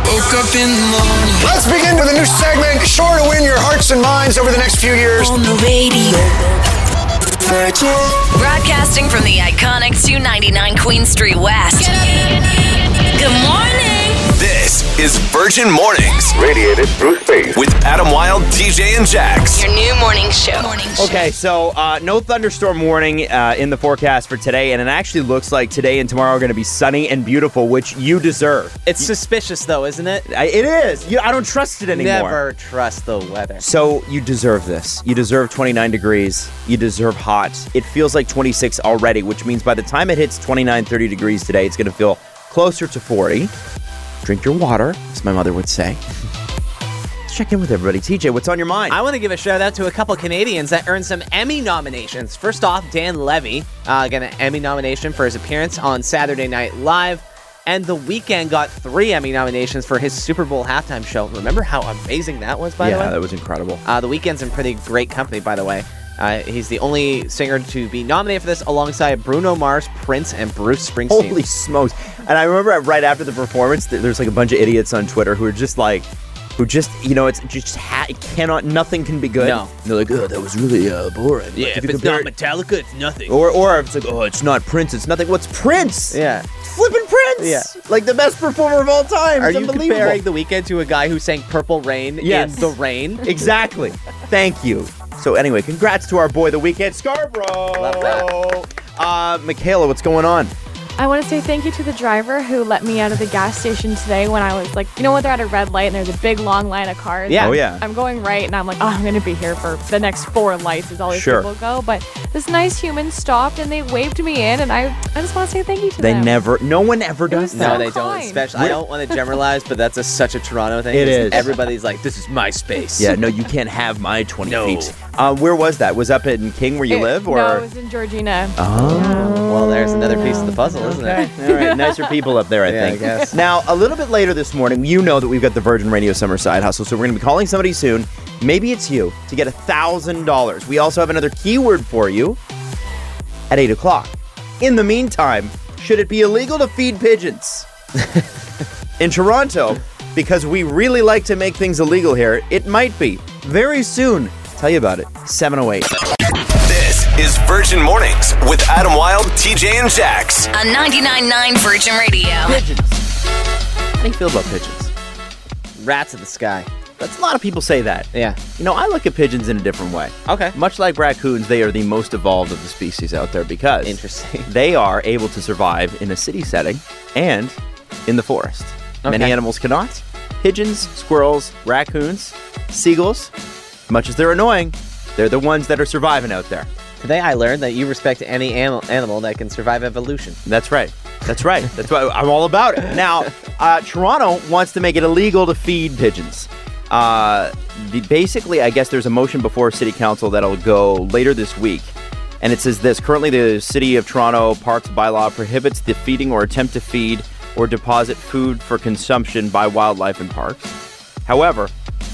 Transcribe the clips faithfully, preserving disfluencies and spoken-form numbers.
Woke up in the morning. Let's begin with a new segment, sure to win your hearts and minds over the next few years. On the radio. Virgin. Broadcasting from the iconic two ninety-nine Queen Street West. Good morning. This is Virgin Mornings. Radiated through space. With Adam Wilde, D J, and Jax. Your new morning show. Morning show. Okay, so uh, no thunderstorm warning uh, in the forecast for today, and it actually looks like today and tomorrow are going to be sunny and beautiful, which you deserve. It's suspicious, though, isn't it? I, it is. You, I don't trust it anymore. Never trust the weather. So you deserve this. You deserve twenty-nine degrees. You deserve hot. It feels like twenty-six already, which means by the time it hits twenty-nine, thirty degrees today, it's going to feel closer to forty. Drink your water, as my mother would say. Let's check in with everybody. T J, what's on your mind? I want to give a shout out to a couple Canadians that earned some Emmy nominations. First off, Dan Levy uh, got an Emmy nomination for his appearance on Saturday Night Live. And The Weeknd got three Emmy nominations for his Super Bowl halftime show. Remember how amazing that was, by yeah, the way? Yeah, that was incredible. Uh, the Weeknd's in pretty great company, by the way. Uh, he's the only singer to be nominated for this alongside Bruno Mars, Prince, and Bruce Springsteen. Holy smokes. And I remember right after the performance, there's like a bunch of idiots on Twitter who are just like, who just, you know, it's just, ha- it cannot, nothing can be good. No. And they're like, oh, that was really uh, boring. Yeah, like, if, if it's compare- not Metallica, it's nothing. Or, or it's like, oh, it's not Prince, it's nothing. What's Prince? Yeah. Flippin' Prince! Yeah. Like the best performer of all time. Are It's you unbelievable. comparing The Weeknd to a guy who sang Purple Rain Yes. in the rain? Exactly. Thank you. So anyway, congrats to our boy, The Weeknd, Scarborough. Love that. Uh, Michaela, what's going on? I want to say thank you to the driver who let me out of the gas station today when I was like, you know what, they're at a red light and there's a big long line of cars. Yeah. Oh, yeah. I'm going right and I'm like, oh, I'm going to be here for the next four lights as all these Sure. people go. But this nice human stopped and they waved me in and I, I just want to say thank you to They them. never, no one ever does was that. No, so they don't. kind. Especially, I don't want to generalize, but that's a, such a Toronto thing. It Just is. Everybody's like, this is my space. Yeah, no, you can't have my twenty No. feet. Uh, where was that? Was up in King where you It- live? Or? No, it was in Georgina. Oh. Well, there's another piece of the puzzle, isn't Okay. it? All right. Nicer people up there, I Yeah, I think. guess. Now, a little bit later this morning, you know that we've got the Virgin Radio Summer Side Hustle, so we're going to be calling somebody soon. Maybe it's you to get one thousand dollars. We also have another keyword for you at eight o'clock. In the meantime, should it be illegal to feed pigeons? In Toronto, because we really like to make things illegal here, it might be. Very soon. Tell you about it. seven oh eight. This is Virgin Mornings with Adam Wilde, T J, and Jax. On ninety-nine point nine Virgin Radio. Pigeons. How do you feel about pigeons? Rats in the sky. That's a lot of people say that. Yeah. You know, I look at pigeons in a different way. Okay. Much like raccoons, they are the most evolved of the species out there because Interesting. they are able to survive in a city setting and in the forest. Many Okay. animals cannot. Pigeons, squirrels, raccoons, seagulls, much as they're annoying, they're the ones that are surviving out there. Today I learned that you respect any animal, animal that can survive evolution. That's right. That's right. That's why I'm all about it. Now, uh, Toronto wants to make it illegal to feed pigeons. Uh, the, basically, I guess there's a motion before City Council that'll go later this week. And it says this: currently, the City of Toronto Parks bylaw prohibits the feeding or attempt to feed or deposit food for consumption by wildlife in parks. However,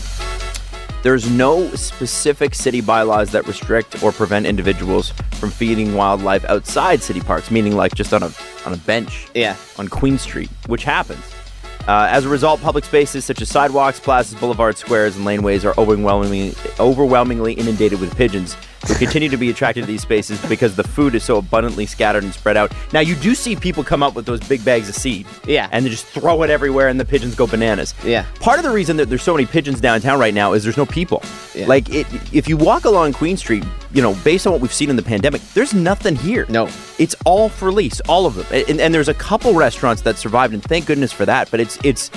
there's no specific city bylaws that restrict or prevent individuals from feeding wildlife outside city parks, meaning like just on a on a bench Yeah. on Queen Street, which happens. Uh, as a result, public spaces such as sidewalks, plazas, boulevards, squares, and laneways are overwhelmingly overwhelmingly inundated with pigeons who continue to be attracted to these spaces because the food is so abundantly scattered and spread out. Now, you do see people come up with those big bags of seed. Yeah. And they just throw it everywhere, and the pigeons go bananas. Yeah. Part of the reason that there's so many pigeons downtown right now is there's no people. Yeah. Like, it, if you walk along Queen Street, you know, based on what we've seen in the pandemic, there's nothing here. No. It's all for lease, all of them. And, and there's a couple restaurants that survived, and thank goodness for that. But it's, it's,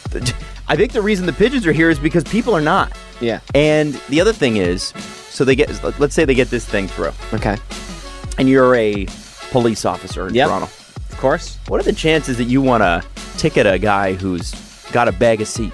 I think the reason the pigeons are here is because people are not. Yeah. And the other thing is, so they get, let's say they get this thing through, Okay. and you're a police officer in Yep. Toronto. Of course. What are the chances that you want to ticket a guy who's got a bag of seed?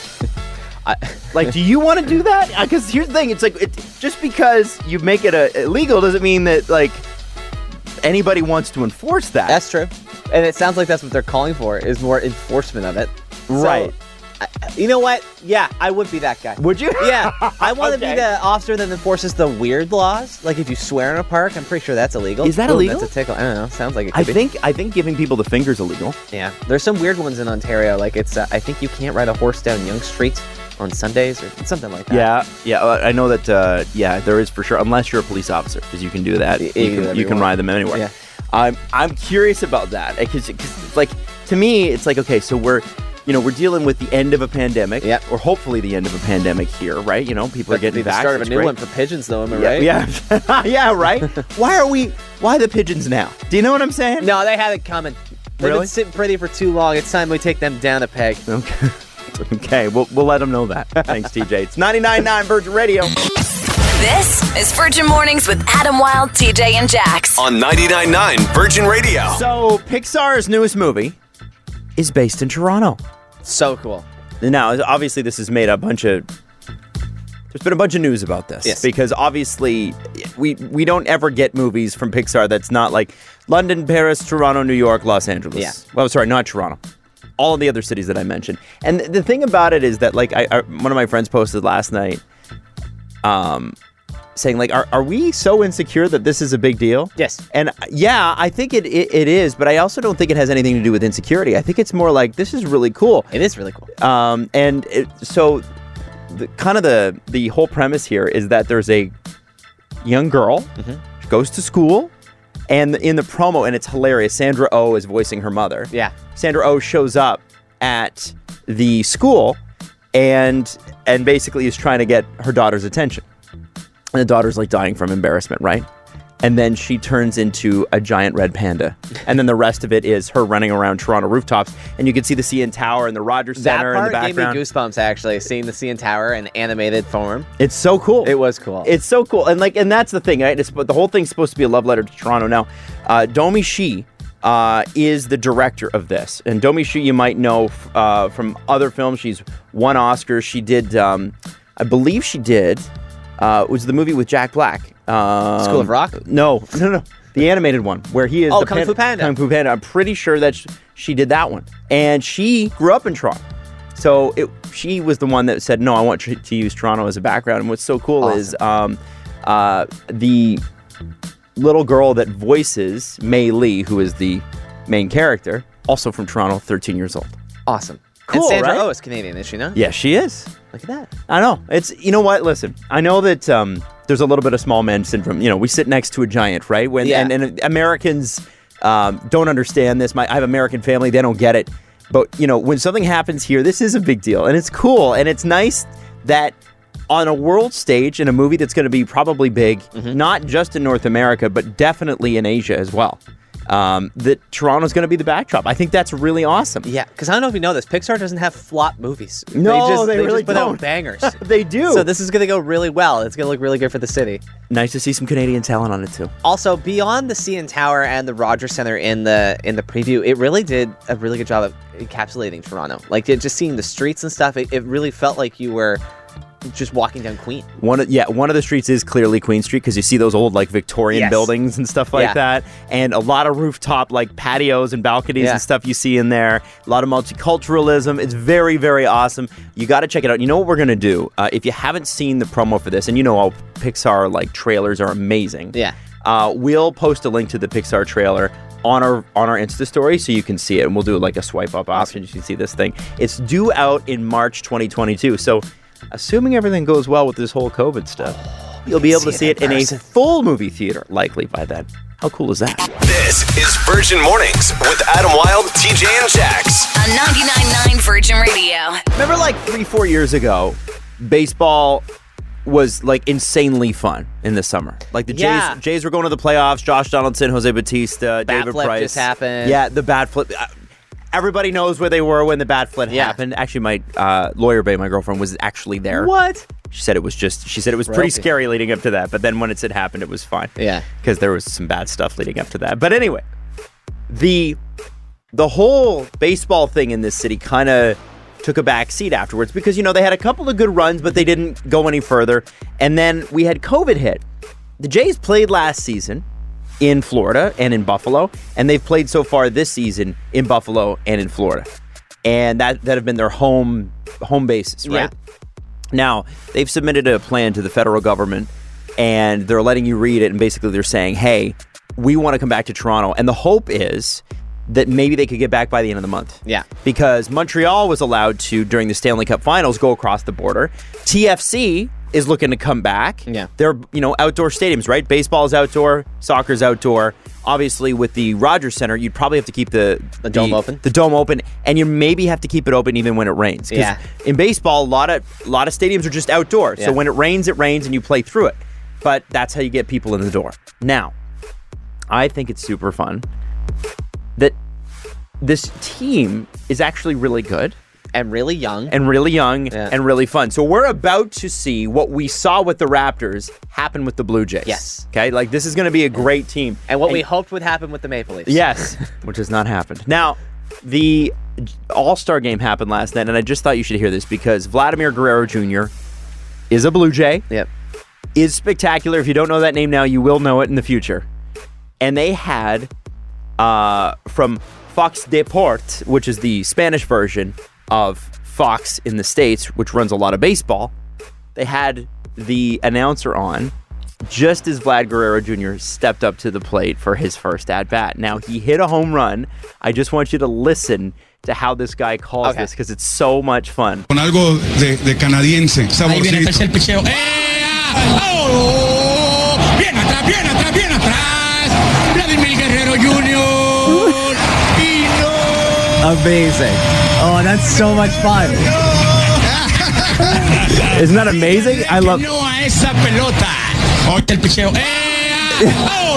I, like, do you want to do that? Because here's the thing: it's like it, just because you make it a, illegal doesn't mean that like anybody wants to enforce that. That's true. And it sounds like that's what they're calling for, is more enforcement of it. So, Right. I, You know what? Yeah, I would be that guy. Would you? Yeah, I want to Okay. be the officer that enforces the weird laws. Like if you swear in a park, I'm pretty sure that's illegal. Is that Boom, illegal? That's a tickle. I don't know. Sounds like it could I be. think I think giving people the finger's illegal. Yeah, there's some weird ones in Ontario. Like it's, uh, I think you can't ride a horse down Yonge Street on Sundays or something like that. Yeah, yeah. uh, I know that. Uh, yeah, there is for sure. Unless you're a police officer, because you can do that. You You can do can, whatever you you can want. ride them anywhere. Yeah. I'm I'm curious about that because like to me it's like okay, so we're you know we're dealing with the end of a pandemic, Yep. or hopefully the end of a pandemic here, right? You know, people are That could be getting the start of a vaccinated, new right? one for pigeons, though. Am I Yeah, right? yeah, yeah, right. Why are we? Why the pigeons now? Do you know what I'm saying? No, they had it coming. They've Really? been sitting pretty for too long. It's time we take them down a peg. Okay. Okay, we'll, we'll let them know that. Thanks, T J. It's ninety-nine point nine Virgin Radio. This is Virgin Mornings with Adam Wilde, T J, and Jax. On ninety-nine point nine Virgin Radio. So, Pixar's newest movie is based in Toronto. So cool. Now, obviously, this has made a bunch of. There's been a bunch of news about this. Yes. Because obviously, we we don't ever get movies from Pixar that's not like London, Paris, Toronto, New York, Los Angeles. Yeah. Well, sorry, not Toronto. All of the other cities that I mentioned. And th- the thing about it is that, like, I, I one of my friends posted last night, um, saying like, are are we so insecure that this is a big deal? Yes. And uh, yeah, I think it, it it is, but I also don't think it has anything to do with insecurity. I think it's more like this is really cool. It is really cool. Um, and it, so, the, kind of the the whole premise here is that there's a young girl she goes to school, and in the promo, and it's hilarious. Sandra Oh is voicing her mother. Yeah. Sandra Oh shows up at the school, and and basically is trying to get her daughter's attention. And the daughter's like dying from embarrassment, right? And then she turns into a giant red panda. And then the rest of it is her running around Toronto rooftops. And you can see the C N Tower and the Rogers That Center in the part gave me background. goosebumps, actually, seeing the C N Tower in animated form. It's so cool. It was cool. It's so cool. And like, and that's the thing, right? It's, the whole thing's supposed to be a love letter to Toronto. Now, uh, Domi Shi uh, is the director of this. And Domi Shi, you might know uh, from other films. She's won Oscars. She did, um, I believe she did, uh, it was the movie with Jack Black. Um, School of Rock? No, no, no. The animated one where he is Oh, the Kung Fu Panda. Kung Fu Panda. I'm pretty sure that sh- she did that one. And she grew up in Toronto. So it, she was the one that said, no, I want to to use Toronto as a background. And what's so cool Awesome. is um, uh, the little girl that voices Mei Lee, who is the main character, also from Toronto, thirteen years old. Awesome. Cool, and Sandra right? Oh is Canadian, is she not? Yeah, she is. Look at that. I know. It's, you know what? Listen, I know that um, there's a little bit of small man syndrome. You know, we sit next to a giant, right? When Yeah. and, and Americans um, don't understand this. My I have American family; they don't get it. But you know, when something happens here, this is a big deal, and it's cool, and it's nice that on a world stage in a movie that's going to be probably big, Mm-hmm. not just in North America, but definitely in Asia as well. Um, that Toronto's going to be the backdrop. I think that's really awesome. Yeah, because I don't know if you know this, Pixar doesn't have flop movies. No, they, just, they really just put don't. out bangers. They do. So this is going to go really well. It's going to look really good for the city. Nice to see some Canadian talent on it too. Also, beyond the C N Tower and the Rogers Center in the in the preview, it really did a really good job of encapsulating Toronto. Like it, just seeing the streets and stuff, it, it really felt like you were just walking down Queen. One of, yeah, one of the streets is clearly Queen Street because you see those old like Victorian Yes. buildings and stuff like Yeah. that, and a lot of rooftop like patios and balconies Yeah. and stuff you see in there. A lot of multiculturalism. It's very, very awesome. You got to check it out. You know what we're gonna do? Uh, if you haven't seen the promo for this, and you know all Pixar like trailers are amazing. Yeah. Uh, we'll post a link to the Pixar trailer on our on our Insta story so you can see it, and we'll do like a swipe up option. You can see this thing. It's due out in March twenty twenty-two. So, assuming everything goes well with this whole COVID stuff, you'll be able to see it in a full movie theater likely by then. How cool is that? This is Virgin Mornings with Adam Wilde, T J, and Jax. On ninety-nine point nine Virgin Radio. Remember, like three, four years ago, baseball was like insanely fun in the summer. Like the Yeah. Jays, Jays were going to the playoffs. Josh Donaldson, Jose Bautista, Bat David flip Price just happened. Yeah, the bat flip. Uh, Everybody knows where they were when the bat flip Yeah. happened. Actually, my uh, lawyer bae, my girlfriend, was actually there. What? She said it was just. She said it was pretty Royalty. scary leading up to that, but then when it had happened, it was fine. Yeah. because there was some bad stuff leading up to that. But anyway, the the whole baseball thing in this city kind of took a back seat afterwards because, you know, they had a couple of good runs, but they didn't go any further. And then we had COVID hit. The Jays played last season in Florida and in Buffalo, and they've played so far this season in Buffalo and in Florida. And that that have been their home home bases, right? Yeah. Now, they've submitted a plan to the federal government, and they're letting you read it, and basically they're saying, hey, we want to come back to Toronto. And the hope is that maybe they could get back by the end of the month. Yeah. Because Montreal was allowed to, during the Stanley Cup Finals, go across the border. T F C is looking to come back. Yeah. They're, you know, outdoor stadiums, right? Baseball is outdoor, soccer's outdoor. Obviously, with the Rogers Center, you'd probably have to keep the, The dome open? The dome open, and you maybe have to keep it open even when it rains. 'Cause Yeah. in baseball, a lot of a lot of stadiums are just outdoor. Yeah. So when it rains, it rains, and you play through it. But that's how you get people in the door. Now, I think it's super fun that this team is actually really good And really young. and really young Yeah. and really fun. So we're about to see what we saw with the Raptors happen with the Blue Jays. Yes. Okay, like this is going to be a great team. and what we hoped would happen with the Maple Leafs. Yes, which has not happened. Now, the All-Star game happened last night, and I just thought you should hear this because Vladimir Guerrero Junior is a Blue Jay, Yep. is spectacular. If you don't know that name now, you will know it in the future. And they had, uh, from Fox Deport, which is the Spanish version of Fox in the States, which runs a lot of baseball, they had the announcer on just as Vlad Guerrero Junior stepped up to the plate for his first at-bat. Now, he hit a home run. I just want you to listen to how this guy calls Okay. this because it's so much fun. Con algo de, de canadiense, Ahí viene el saborcito. tercer picheo. ¡Eh! ¡Oh! Bien atrás, bien atrás, bien atrás. Vladimir Guerrero Junior Y no. Amazing. Oh, that's so much fun. Isn't that amazing? I love No a esa pelota. Ahorita el picheo. ¡Eh!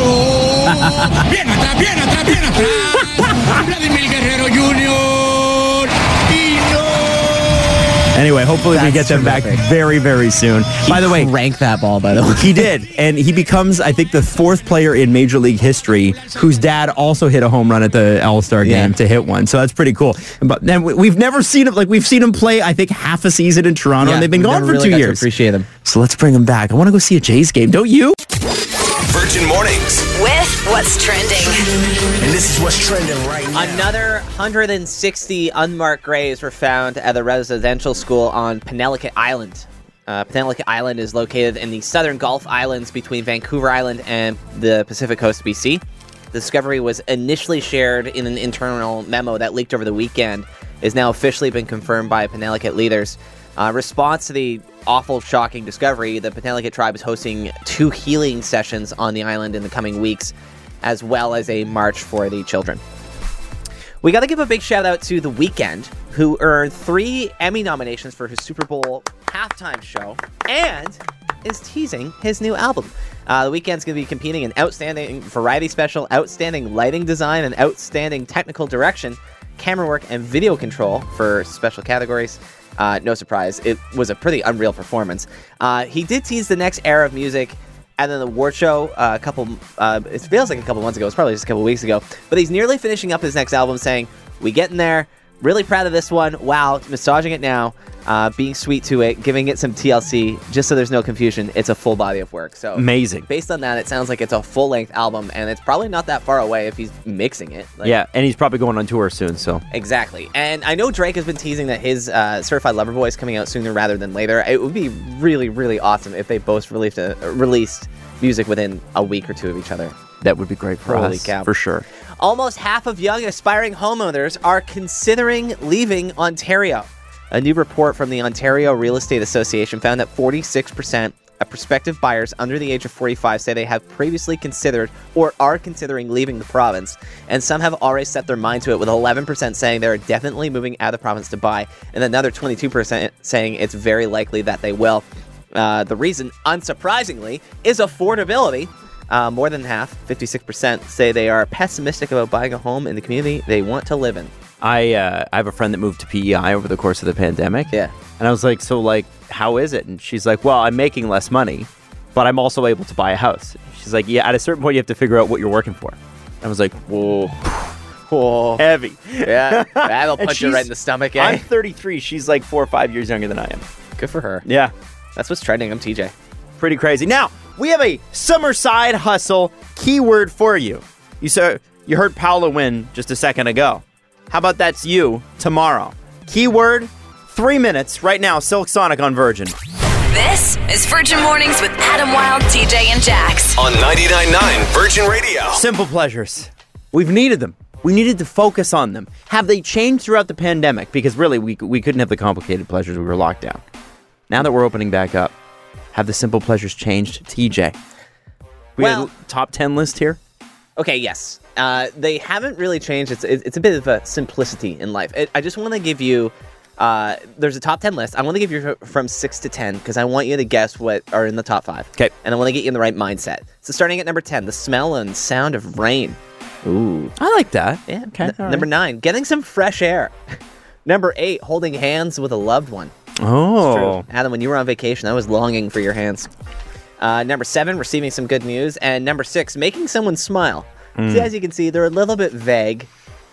¡Oh! Bien atrás, bien atrás, bien atrás. Vladimir Guerrero Junior Y no. Anyway, hopefully we That's get them terrific. back very, very soon. By the way, Rank that ball, by the way. he did, and he becomes, I think, the fourth player in Major League history whose dad also hit a home run at the All-Star game Yeah. to hit one. So that's pretty cool. But then we- we've never seen him, like we've seen him play, I think, half a season in Toronto, Yeah, and they've been we've gone never for really two got to years. appreciate him. So let's bring him back. I want to go see a Jays game, don't you? Virgin Mornings. With what's trending. And this is what's trending right now. Another one hundred sixty unmarked graves were found at a residential school on Penellicut Island. Uh, Penellicut Island is located in the southern Gulf Islands between Vancouver Island and the Pacific coast of B C. The discovery was initially shared in an internal memo that leaked over the weekend. Is now officially been confirmed by Penellicut leaders. Uh, response to the awful, shocking discovery, the Penellicut tribe is hosting two healing sessions on the island in the coming weeks, as well as a march for the children. We got to give a big shout out to The Weeknd, who earned three Emmy nominations for his Super Bowl halftime show and is teasing his new album. Uh, the Weeknd's going to be competing in Outstanding Variety Special, Outstanding Lighting Design, and Outstanding Technical Direction, Camera Work, and Video Control for special categories. Uh, no surprise, it was a pretty unreal performance. Uh, he did tease the next era of music at an award show uh, a couple, uh, it feels like a couple months ago, it's probably just a couple weeks ago, but he's nearly finishing up his next album saying, we getting there, really proud of this one, wow, massaging it now, uh, being sweet to it, giving it some T L C, just so there's no confusion, it's a full body of work. So Amazing. based on that, it sounds like it's a full-length album, and it's probably not that far away if he's mixing it. Like, Yeah, and he's probably going on tour soon, so. Exactly. And I know Drake has been teasing that his uh, Certified Lover Boy is coming out sooner rather than later. It would be really, really awesome if they both released, a, released music within a week or two of each other. That would be great for Holy us, cow. for sure. Almost half of young aspiring homeowners are considering leaving Ontario. A new report from the Ontario Real Estate Association found that forty-six percent of prospective buyers under the age of forty-five say they have previously considered or are considering leaving the province, and some have already set their mind to it, with eleven percent saying they're definitely moving out of the province to buy, and another twenty-two percent saying it's very likely that they will. Uh, the reason, unsurprisingly, is affordability. Uh, more than half, fifty-six percent, say they are pessimistic about buying a home in the community they want to live in. I uh, I have a friend that moved to P E I over the course of the pandemic. Yeah. And I was like, so, like, how is it? And she's like, well, I'm making less money, but I'm also able to buy a house. She's like, yeah, at a certain point, you have to figure out what you're working for. I was like, whoa. Whoa. Heavy. Yeah, that'll And punch you right she's- in the stomach, eh? I'm thirty-three. She's like four or five years younger than I am. Good for her. Yeah. That's what's trending. I'm T J. Pretty crazy. Now, we have a summer side hustle keyword for you. You saw, you heard Paula win just a second ago. How about that's you tomorrow? Keyword three minutes right now. Silk Sonic on Virgin. This is Virgin Mornings with Adam Wilde, T J, and Jax. On ninety-nine point nine Virgin Radio. Simple pleasures. We've needed them. We needed to focus on them. Have they changed throughout the pandemic? Because really, we we couldn't have the complicated pleasures. We were locked down. Now that we're opening back up, have the simple pleasures changed? T J, we Well- have a top ten list here. Okay, yes. Uh, they haven't really changed. It's it's a bit of a simplicity in life. It, I just want to give you. Uh, there's a top ten list. I want to give you from six to ten because I want you to guess what are in the top five. Okay. And I want to get you in the right mindset. So starting at number ten, the smell and sound of rain. Ooh, I like that. Yeah. Okay. N- all number right. nine, getting some fresh air. Number eight, holding hands with a loved one. Oh, Adam, when you were on vacation, I was longing for your hands. Uh, number seven, receiving some good news. And number six, making someone smile. Mm. See, as you can see, they're a little bit vague,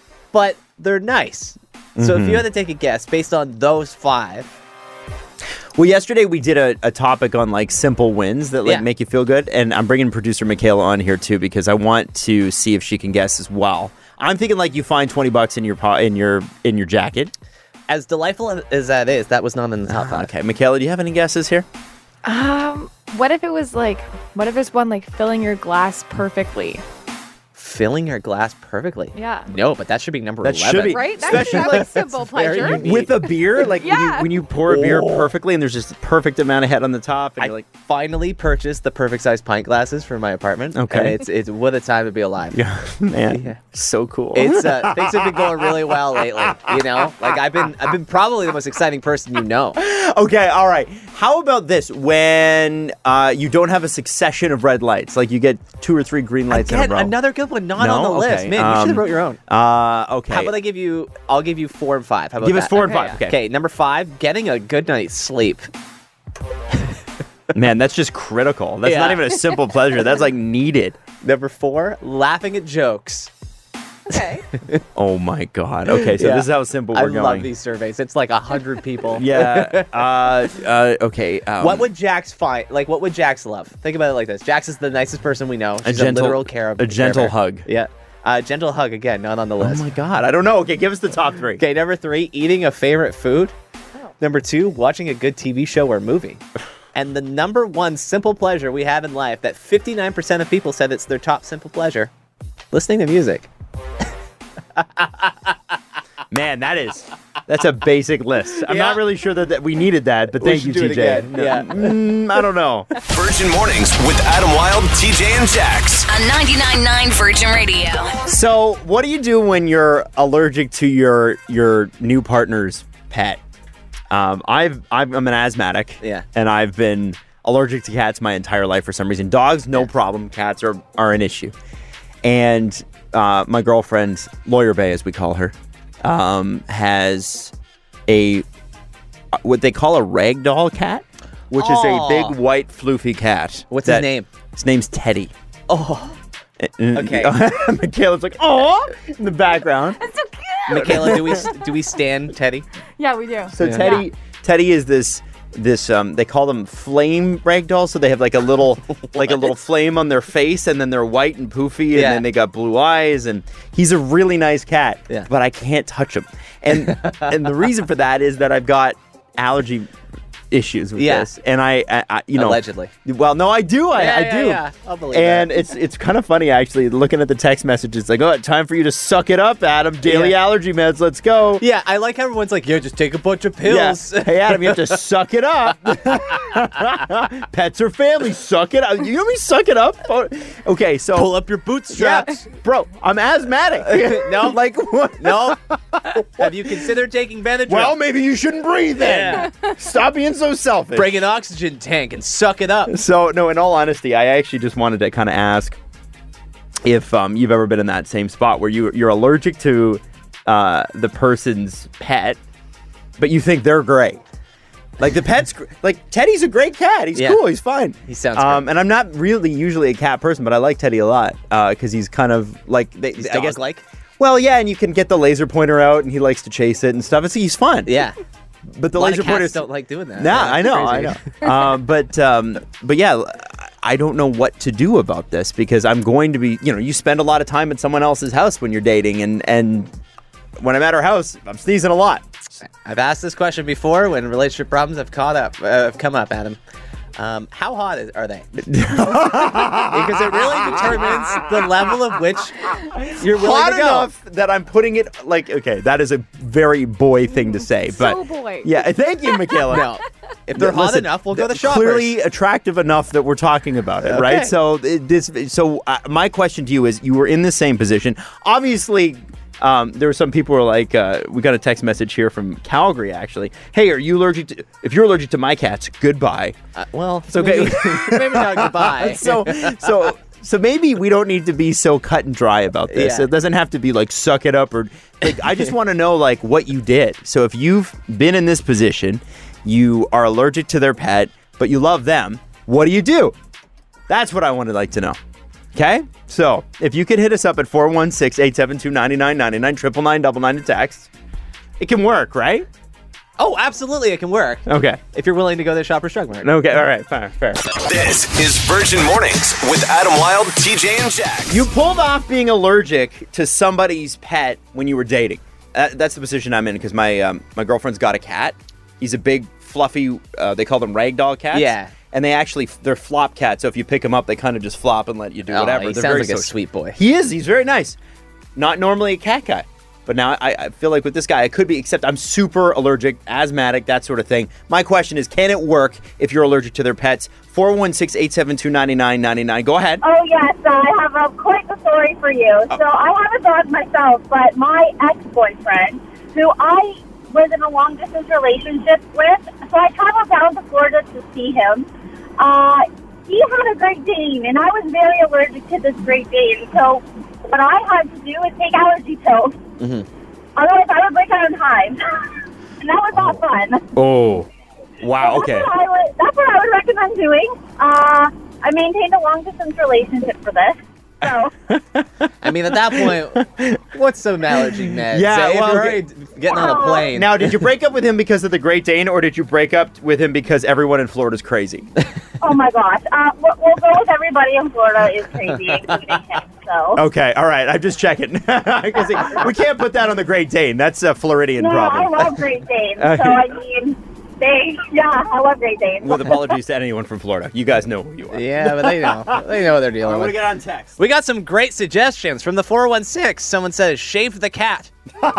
but they're nice. So Mm-hmm. if you had to take a guess based on those five, well, yesterday we did a, a topic on like simple wins that like Yeah. make you feel good, and I'm bringing producer Michaela on here too because I want to see if she can guess as well. I'm thinking like you find twenty bucks in your po- in your in your jacket. as delightful as that is, that was not in the top five. Okay, Michaela, do you have any guesses here? Um, what if it was like, what if there's one like filling your glass perfectly? Filling your glass perfectly. Yeah. No, but that should be number That eleven. should be- Right? That Especially sounds like simple very pleasure. unique. With a beer, like when, you, Yeah. when you pour a beer Oh. perfectly and there's just a perfect amount of head on the top, and I you're like, finally purchased the perfect size pint glasses for my apartment. Okay. And it's it's what a time to be alive. yeah, man, Yeah. so cool. It's uh, things have been going really well lately. You know, like I've been I've been probably the most exciting person you know. Okay, all right. How about this? When uh, you don't have a succession of red lights, like you get two or three green lights Again, in a row. another good one, not No? on the list. Okay, Man, you should um, have wrote your own. Uh, okay. How about I give you? I'll give you four and five. How about Give us that? four and Okay, five. yeah. Okay. Okay, number five, getting a good night's sleep. Man, that's just critical. That's Yeah. not even a simple pleasure. That's like needed. Number four, laughing at jokes. Okay. Oh my God. Okay, so Yeah. this is how simple we're I going. love these surveys. It's like a hundred people. Yeah. Uh, uh, okay. Um, What would Jax find? Like, what would Jax love? Think about it like this: Jax is the nicest person we know. a She's gentle, a literal care. a gentle hug. Yeah, uh, gentle hug again, not on the Oh list. my God. I don't know. Okay, give us the top three. Okay, number three, eating a favorite food. Number two, watching a good T V show or movie. And the number one simple pleasure we have in life that fifty-nine percent of people said it's their top simple pleasure, listening to music. Man, that is that's a basic list. I'm Yeah. not really sure that, that we needed that, but We thank you, should do T it J. again. Yeah. Mm, I don't know. Virgin Mornings with Adam Wilde, T J, and Jax. On ninety-nine point nine Virgin Radio. So, what do you do when you're allergic to your your new partner's pet? Um, I've I'm, I'm an asthmatic. Yeah. And I've been allergic to cats my entire life for some reason. Dogs, no problem. Cats are are an issue. And uh, my girlfriend, Lawyer Bay, as we call her, um, has a what they call a ragdoll cat, which is a Aw. big white floofy cat. What's his that- name? His name's Teddy. Oh, Okay. Okay. Michaela's like, oh, in the background. That's so cute. Michaela, do we do we stand Teddy? Yeah, we do. So Yeah. Teddy, Teddy is this this um they call them flame ragdolls. So they have like a little like a little flame on their face, and then they're white and poofy, and Yeah. then they got blue eyes, and he's a really nice cat. Yeah. But I can't touch him, and and the reason for that is that I've got allergy issues with Yeah. this, and I, I, I you know Allegedly. Well, no, I do. I, Yeah, I yeah, do. yeah. I'll believe and that. it's it's kind of funny actually looking at the text messages like, oh, time for you to suck it up, Adam. Daily Yeah. allergy meds. Let's go. Yeah, I like how everyone's like, yeah, just take a bunch of Yeah. pills. Hey, Adam, you have to suck it up. Pets are family. Suck it up. You know me, suck it up. Oh, okay, so Pull up your yeah, bootstraps. bro. I'm asthmatic. No. like what? No. Have you considered taking Benadryl? Well, maybe you shouldn't breathe then. Stop being so selfish. Bring an oxygen tank and suck it up. So, no, in all honesty, I actually just wanted to kind of ask if um, you've ever been in that same spot where you, you're allergic to uh, the person's pet, but you think they're great. Like, the pet's, gr- like, Teddy's a great cat. He's Yeah. cool. He's fine. He sounds um, great. And I'm not really usually a cat person, but I like Teddy a lot because he's kind of like, they, He's I guess, dog-like? well, yeah, and you can get the laser pointer out and he likes to chase it and stuff. It's, he's fun. Yeah. But the a lot laser of cats pointer don't like doing that. Nah, Yeah, I it's know, I crazy. know. um, but um, but yeah, I don't know what to do about this because I'm going to be, you know, you spend a lot of time at someone else's house when you're dating, and and when I'm at her house, I'm sneezing a lot. I've asked this question before when relationship problems have caught up, uh, have come up, Adam. Um, how hot is, are they? Because it really determines the level of which you're willing Hot to go. enough that I'm putting it like, okay, that is a very boy thing to say. But So boy. Yeah, thank you, Michaela. No. If they're hot Listen, enough, we'll go to th- shoppers. Clearly attractive enough that we're talking about it, Okay. right? So it- this, so uh, my question to you is: you were in the same position. Obviously, um, there were some people who were like, uh, we got a text message here from Calgary, actually. Hey, are you allergic to? If you're allergic to my cats, goodbye. Uh, well, it's okay. Maybe, maybe not goodbye. so, so. So maybe we don't need to be so cut and dry about this. Yeah. It doesn't have to be like suck it up or like I just want to know like what you did. So if you've been in this position, you are allergic to their pet, but you love them, what do you do? That's what I would like to know. Okay? So if you could hit us up at four one six, eight seven two, nine nine nine nine, triple nine double nine to text. It can work, right? Oh, absolutely, it can work. Okay. If you're willing to go to Shoppers Drug Mart. Okay, all right, fine, fair. This is Virgin Mornings with Adam Wilde, T J, and Jack. You pulled off being allergic to somebody's pet when you were dating. Uh, that's the position I'm in because my um, my girlfriend's got a cat. He's a big, fluffy, uh, they call them ragdoll cats. Yeah. And they actually, they're flop cats, so if you pick them up, they kind of just flop and let you do Oh, whatever. he They're sounds very like a social. sweet boy. He is, he's very nice. Not normally a cat guy. But now I, I feel like with this guy, I could be, except I'm super allergic, asthmatic, that sort of thing. My question is, can it work if you're allergic to their pets? four one six, eight seven two, nine nine nine nine. Go ahead. Oh, yes. Uh, I have a, quite the story for you. Oh. So I have a dog myself, but my ex-boyfriend, who I was in a long-distance relationship with, so I traveled down to Florida to see him. Uh, he had a Great Dane, and I was very allergic to this Great Dane. So what I had to do was take allergy pills. Mm-hmm. Otherwise, I would break out in hives. And that was not fun. Oh, wow, So okay. That's what, I would, that's what I would recommend doing. Uh, I maintained a long-distance relationship for this. So, I mean, at that point, what's some allergy meds? Yeah, If well, you're okay. already getting on a plane. Now, did you break up with him because of the Great Dane, or did you break up with him because everyone in Florida is crazy? oh my gosh. Uh, we'll, we'll go with everybody in Florida is crazy, including him. So. Okay, all right. I'm just checking. Because we can't put that on the Great Dane. That's a Floridian No, problem. I love Great Danes. Okay. So, I mean, they, yeah, I love Great Danes. With apologies to anyone from Florida. You guys know who you are. Yeah, but they know. They know what they're dealing I'm going with. to get on text. We got some great suggestions from the four one six. Someone says, shave the cat.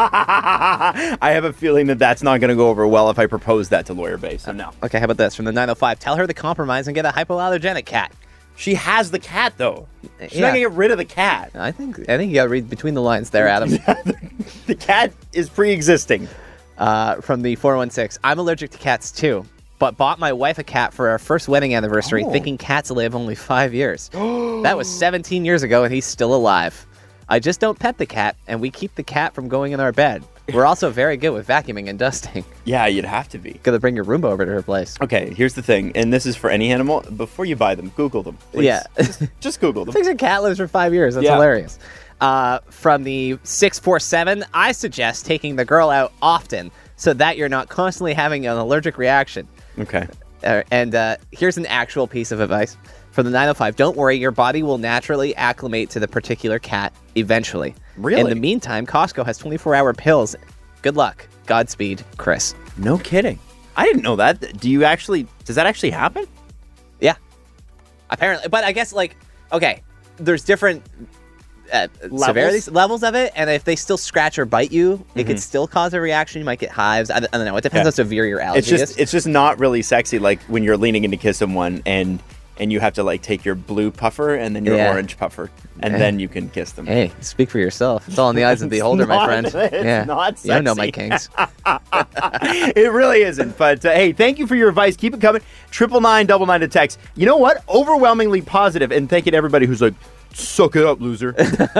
I have a feeling that that's not going to go over well if I propose that to Lawyer Bay, so no. Okay, how about this? From the nine oh five. Tell her to compromise and get a hypoallergenic cat. She has the cat, though. She's Yeah. not going to get rid of the cat. I think I think you got to read between the lines there, Adam. The cat is pre-existing. Uh, from the four one six. I'm allergic to cats too, but bought my wife a cat for our first wedding anniversary, Oh. thinking cats live only five years. That was seventeen years ago, and he's still alive. I just don't pet the cat, and we keep the cat from going in our bed. We're also very good with vacuuming and dusting. Yeah, you'd have to be. Gotta bring your Roomba over to her place. Okay, here's the thing, and this is for any animal. Before you buy them, Google them. Please. Yeah. just, just Google them. Thinks a cat lives for five years. That's Yeah. hilarious. Uh, from the six four seven, I suggest taking the girl out often so that you're not constantly having an allergic reaction. Okay. Uh, and uh, here's an actual piece of advice from the nine oh five. Don't worry, your body will naturally acclimate to the particular cat eventually. Really? In the meantime, Costco has twenty-four hour pills. Good luck. Godspeed, Chris. No kidding. I didn't know that. Do you actually, does that actually happen? Yeah. Apparently. But I guess, like, okay, there's different uh, severity levels of it, and if they still scratch or bite you, it could still cause a reaction. You might get hives. I, I don't know. It depends Okay. how severe your allergy It's just is. it's just not really sexy like when you're leaning in to kiss someone and and you have to like take your blue puffer and then your Yeah. orange puffer and Eh. then you can kiss them. Hey, speak for yourself. It's all in the eyes of the beholder, my not- friend. it's yeah, not you don't know my sexy. kinks. It really isn't. But uh, hey, thank you for your advice. Keep it coming. Triple nine double nine to text. You know what? Overwhelmingly positive. And thank you to everybody who's like, suck it up, loser.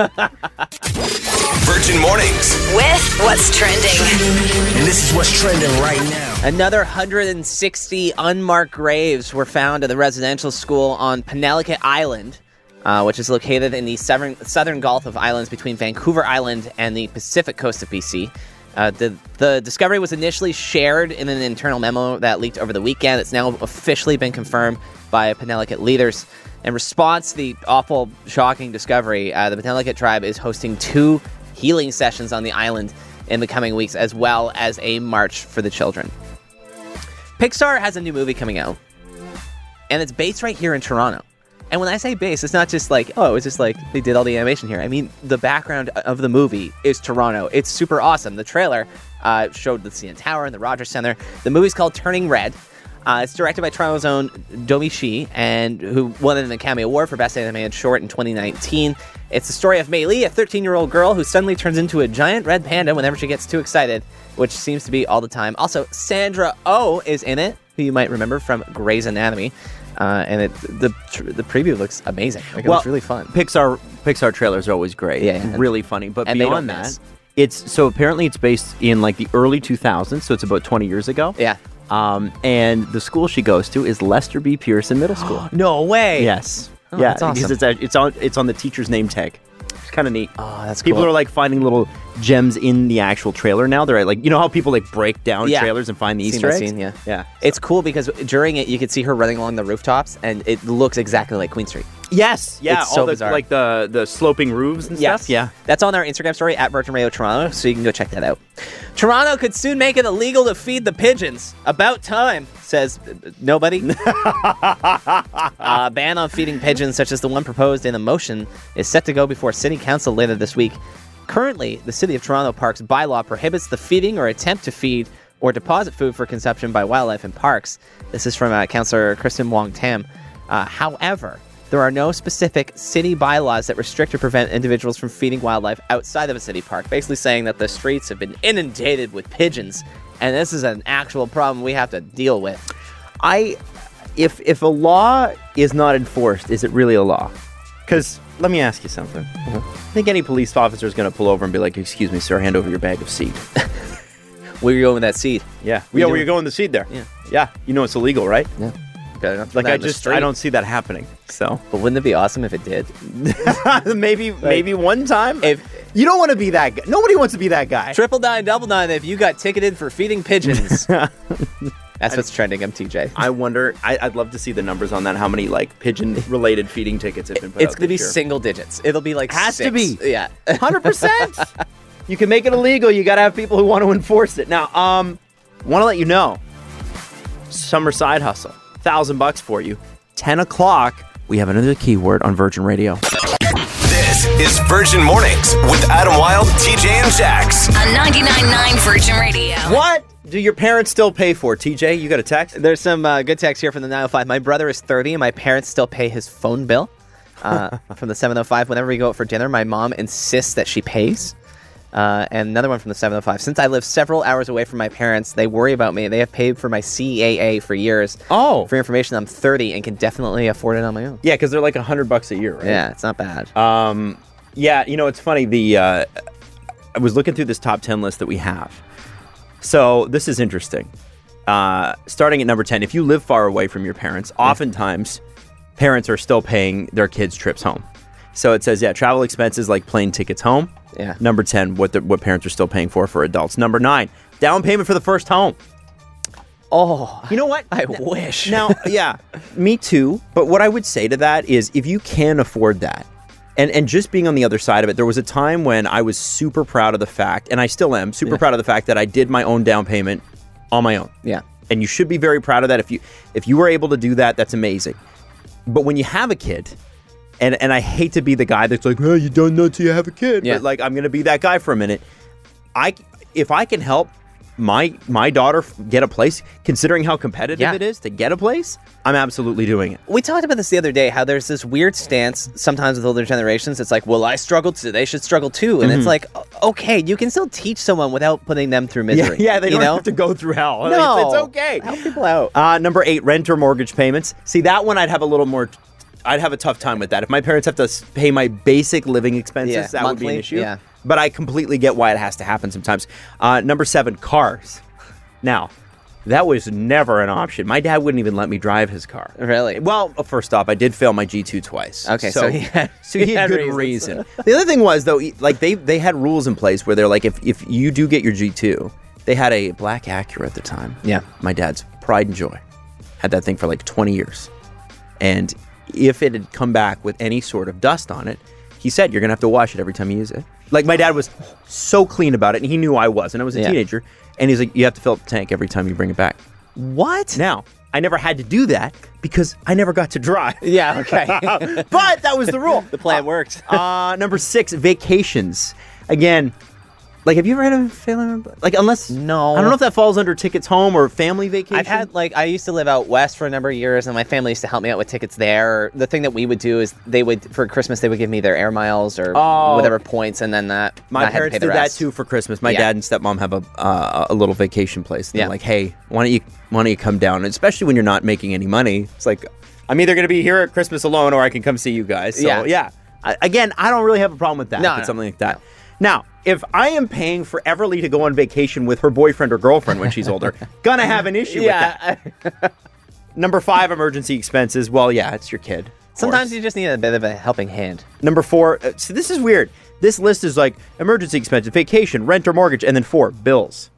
Virgin Mornings. With what's trending. And this is what's trending right now. Another one hundred sixty unmarked graves were found at the residential school on Penellicut Island, uh, which is located in the southern, southern Gulf of Islands between Vancouver Island and the Pacific coast of B C. Uh, the, the discovery was initially shared in an internal memo that leaked over the weekend. It's now officially been confirmed by Penellicut leaders. In response to the awful, shocking discovery, uh, the Penellicut tribe is hosting two healing sessions on the island in the coming weeks, as well as a March for the Children. Pixar has a new movie coming out, and it's based right here in Toronto. And when I say based, it's not just like, oh, it's just like they did all the animation here. I mean, the background of the movie is Toronto. It's super awesome. The trailer uh, showed the C N Tower and the Rogers Center. The movie's called Turning Red. Uh, it's directed by Toronto's own Domi Shi, and who won an Academy Award for Best Animated Short in twenty nineteen. It's the story of Mei Li, a thirteen-year-old girl who suddenly turns into a giant red panda whenever she gets too excited, which seems to be all the time. Also, Sandra Oh is in it, who you might remember from Grey's Anatomy. Uh, and it, the the preview looks amazing. Like, it well, looks really fun. Pixar Pixar trailers are always great. Yeah, yeah. Really funny. But And beyond they don't that, miss. it's so apparently it's based in like the early two thousands, so it's about twenty years ago. Yeah. Um, and the school she goes to is Lester B. Pearson Middle School. No way. Yes. Oh, yeah, that's awesome. because it's a- it's on it's on the teacher's name tag. It's kind of neat. Oh, that's People cool. are like finding little gems in the actual trailer now. They're like, you know how people like break down Yeah. trailers and find the Seen Easter that eggs? scene, yeah. Yeah. It's cool because during it, you could see her running along the rooftops, and it looks exactly like Queen Street. Yes. Yeah. It's all so the, bizarre. like the the sloping roofs and Yes. stuff. Yeah. That's on our Instagram story at Virgin Radio Toronto, so you can go check that out. Toronto could soon make it illegal to feed the pigeons. About time, says uh, nobody. uh, ban on feeding pigeons, such as the one proposed in a motion, is set to go before City Council later this week. Currently, the City of Toronto Parks bylaw prohibits the feeding or attempt to feed or deposit food for consumption by wildlife in parks. This is from uh, Councillor Kristen Wong-Tam. Uh, however, there are no specific city bylaws that restrict or prevent individuals from feeding wildlife outside of a city park, basically saying that the streets have been inundated with pigeons, and this is an actual problem we have to deal with. I, if if a law is not enforced, is it really a law? Because let me ask you something. I think any police officer is going to pull over and be like, "Excuse me, sir, hand over your bag of seed." Where you going with that seed? Yeah, We yeah, do- where you going with the seed there? Yeah. Yeah, you know it's illegal, right? Yeah. Like I just, I don't see that happening. So, but wouldn't it be awesome if it did? maybe, maybe one time. If you don't want to be that guy, nobody wants to be that guy. Triple nine, double nine. If you got ticketed for feeding pigeons, that's what's trending. M T J. I wonder. I, I'd love to see the numbers on that. How many like pigeon-related feeding tickets have been put It's out going to be this year. single digits. It'll be like Has to six. be. Yeah, hundred percent. You can make it illegal. You got to have people who want to enforce it. Now, um, want to let you know, summer side hustle, thousand bucks for you. Ten o'clock. We have another keyword on Virgin Radio. This is Virgin Mornings with Adam Wilde, T J, and Jax. On ninety-nine point nine Virgin Radio. What do your parents still pay for? T J, you got a text? There's some uh, good text here from the nine oh five. My brother is thirty, and my parents still pay his phone bill. Uh, from the seven oh five. Whenever we go out for dinner, my mom insists that she pays. Uh, and another one from the seven oh five. Since I live several hours away from my parents, they worry about me. They have paid for my C A A for years. Oh. For information, I'm thirty and can definitely afford it on my own. Yeah, because they're like a hundred bucks a year, right? Yeah, it's not bad. Um, yeah, you know, it's funny. The uh, I was looking through this top ten list that we have. So this is interesting. Uh, starting at number ten, if you live far away from your parents, oftentimes parents are still paying their kids' trips home. So it says, yeah, travel expenses like plane tickets home. Yeah. Number ten, what the, what parents are still paying for for adults. Number nine, down payment for the first home. Oh, you know what? I wish. Now, yeah, me too. But what I would say to that is if you can afford that, and, and just being on the other side of it, there was a time when I was super proud of the fact, and I still am, super Yeah. proud of the fact that I did my own down payment on my own. Yeah. And you should be very proud of that. If you if you were able to do that, that's amazing. But when you have a kid, and, and I hate to be the guy that's like, oh, you don't know till you have a kid. Yeah. But like, I'm going to be that guy for a minute. I, if I can help my my daughter get a place, considering how competitive Yeah. it is to get a place, I'm absolutely doing it. We talked about this the other day, how there's this weird stance sometimes with older generations. It's like, well, I struggled too. They should struggle too. And Mhm. it's like, o- okay, you can still teach someone without putting them through Yeah, misery. yeah, they you don't know? have to go through hell. It's- No. It's, okay. Help people out. Uh, number eight, rent or mortgage payments. See, that one I'd have a little more, I'd have a tough time with that. If my parents have to s- pay my basic living expenses, Yeah, that would be an monthly, issue. yeah. But I completely get why it has to happen sometimes. Uh, number seven, cars. Now, that was never an option. My dad wouldn't even let me drive his car. Really? Well, first off, I did fail my G two twice. Okay, so he had- so he he had had good reasons. reason. The other thing was, though, he- like they they had rules in place where they're like, if, if you do get your G two, they had a black Acura at the time. Yeah. My dad's pride and joy. Had that thing for like twenty years. And if it had come back with any sort of dust on it, he said, you're going to have to wash it every time you use it. Like, my dad was so clean about it, and he knew I was, and I was a Yeah. teenager. And he's like, you have to fill up the tank every time you bring it back. What? Now, I never had to do that because I never got to drive. Yeah, okay. But that was the rule. The plan worked. uh, number six, vacations. Again, like, have you ever had a family? Like, unless No. I don't know if that falls under tickets home or family vacation. I've had, like, I used to live out west for a number of years, and my family used to help me out with tickets there. The thing that we would do is they would, for Christmas, they would give me their air miles or Oh. whatever points, and then that My I had to parents pay the did that rest. too for Christmas. My Yeah. dad and stepmom have a uh, a little vacation place. They're Yeah. like, hey, why don't you why don't you come down? And especially when you're not making any money, it's like, I'm either going to be here at Christmas alone, or I can come see you guys. So yeah, Yeah. I, again, I don't really have a problem with that. No, if it's no, something like that. Now, if I am paying for Everly to go on vacation with her boyfriend or girlfriend when she's older, gonna have an issue with Yeah. that. Number five, emergency expenses. Well, yeah, it's your kid. of Sometimes course. you just need a bit of a helping hand. Number four, uh, see, this is weird. This list is like emergency expenses, vacation, rent or mortgage, and then four, bills.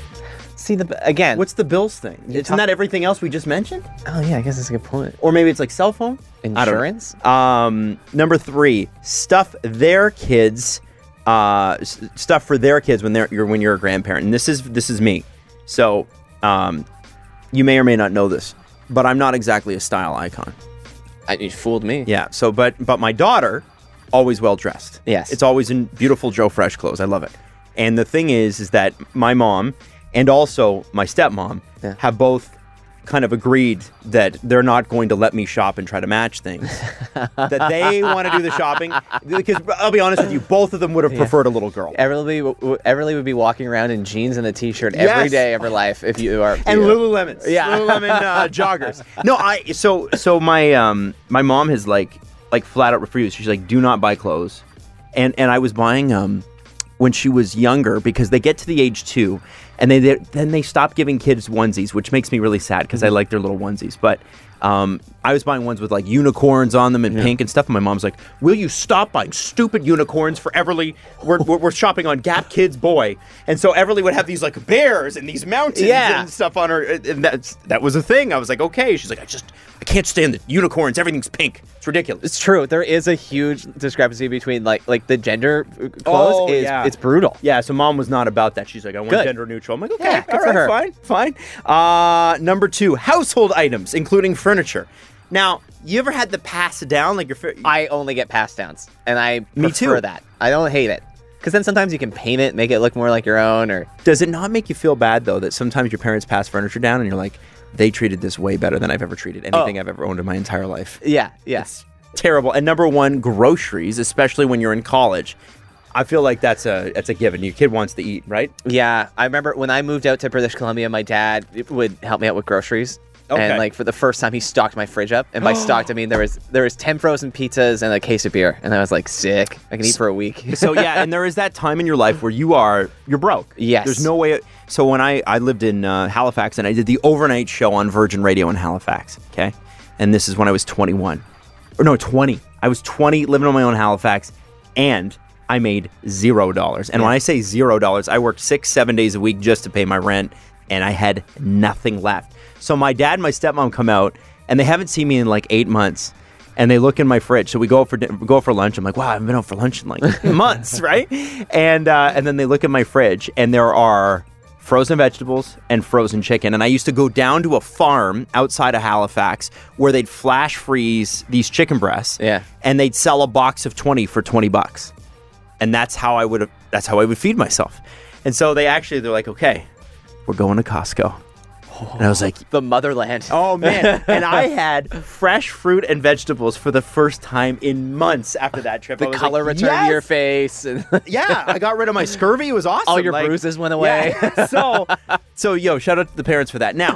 See, the again. What's the bills thing? You Isn't talk- that everything else we just mentioned? Oh, yeah, I guess that's a good point. Or maybe it's like cell phone? I don't know. Insurance? Um, number three, stuff their kids, uh, s- stuff for their kids when they're you're when you're a grandparent. And this is this is me. So, um, you may or may not know this, but I'm not exactly a style icon. I, you fooled me. Yeah. So, but but my daughter, always well dressed. Yes. It's always in beautiful Joe Fresh clothes. I love it. And the thing is, is that my mom and also my stepmom Yeah. have both kind of agreed that they're not going to let me shop and try to match things. That they want to do the shopping. Because I'll be honest with you, both of them would have preferred a little girl. Everly, w- w- Everly would be walking around in jeans and a t-shirt every Yes. day of her life if you are. And you. Lululemons, Yeah. Lululemon uh, joggers. No, I so so my um my mom has like like flat out refused. She's like, do not buy clothes, and and I was buying um when she was younger because they get to the age two, and they, they then they stop giving kids onesies, which makes me really sad because I like their little onesies, but. Um, I was buying ones with like unicorns on them and pink and stuff. And my mom's like, will you stop buying stupid unicorns for Everly? We're, we're, we're shopping on Gap Kids Boy. And so Everly would have these like bears and these mountains Yeah. and stuff on her. And that's, that was a thing. I was like, okay. She's like, I just, I can't stand the unicorns. Everything's pink. It's ridiculous. It's true. There is a huge discrepancy between like like the gender uh, clothes. Oh, is yeah. It's brutal. Yeah, so mom was not about that. She's like, I want Good. gender neutral. I'm like, okay, Yeah, good all for right, her. fine, fine. Uh, number two, household items, including furniture. Now, you ever had the pass down? Like your fir- I only get pass downs, and I Me prefer too. that. I don't hate it because then sometimes you can paint it, make it look more like your own. Or Does it not make you feel bad, though, that sometimes your parents pass furniture down and you're like, they treated this way better than I've ever treated anything Oh. I've ever owned in my entire life? yeah, yeah. It's terrible. And number one, groceries, especially when you're in college. I feel like that's a that's a given. Your kid wants to eat, right? Yeah, I remember when I moved out to British Columbia, my dad would help me out with groceries. Okay. And like for the first time, he stocked my fridge up. And by stocked, I mean there was there was ten frozen pizzas and a case of beer. And I was like, sick. I can eat for a week. So yeah, and there is that time in your life where you are you're broke. Yes. There's no way. So when I I lived in uh, Halifax and I did the overnight show on Virgin Radio in Halifax. Okay, and this is when I was twenty-one, or no, twenty. I was twenty, living on my own in Halifax, and I made zero dollars. And when I say zero dollars, I worked six, seven days a week just to pay my rent, and I had nothing left. So my dad and my stepmom come out, and they haven't seen me in like eight months. And they look in my fridge. So we go out for we go out for lunch. I'm like, wow, I haven't been out for lunch in like months, right? And uh, and then they look at my fridge, and there are frozen vegetables and frozen chicken. And I used to go down to a farm outside of Halifax where they'd flash freeze these chicken breasts. Yeah. And they'd sell a box of twenty for twenty bucks. And that's how I would that's how I would feed myself. And so they actually they're like, okay, we're going to Costco. And I was like, The motherland. oh man. And I had fresh fruit and vegetables for the first time in months after that trip. I the was color like, returned to your yes! face. And Yeah, I got rid of my scurvy. It was awesome. all your Like, bruises went away. yeah. so, so yo, shout out to the parents for that. Now,